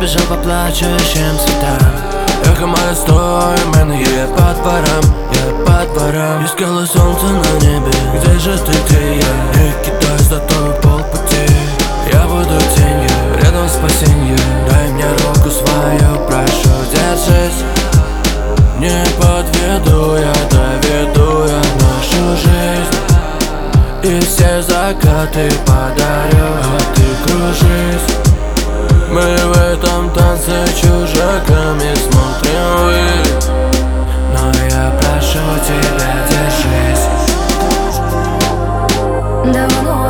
бежал по плачущим цветам. Эхо мое, стой, мен, я под ворам, искала солнце на небе. Где же ты, где я? Не кидай за тобой полпути. Я буду тенью, рядом спасенью. Дай мне руку свою, прошу, держись. Не подведу я, доведу я нашу жизнь. И все закаты подарю, а ты кружись. Мы в этом танце чужаками смотрим ввысь. Но я прошу тебя, держись. Давно